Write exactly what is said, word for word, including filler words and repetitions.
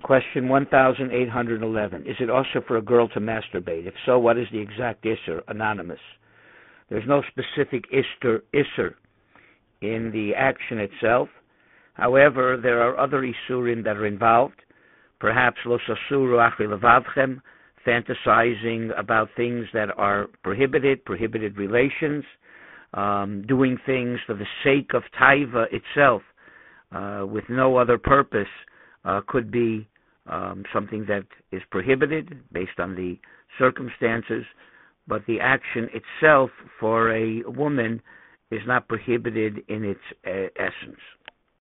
Question one thousand eight hundred eleven. Is it also for a girl to masturbate? If so, what is the exact isser? Anonymous. There's no specific isser, isser in the action itself. However, there are other isurim that are involved. Perhaps lo sasuru achri levavchem, fantasizing about things that are prohibited, prohibited relations, um, doing things for the sake of taiva itself, uh, with no other purpose, uh, could be um, something that is prohibited based on the circumstances, but the action itself for a woman is not prohibited in its uh, essence.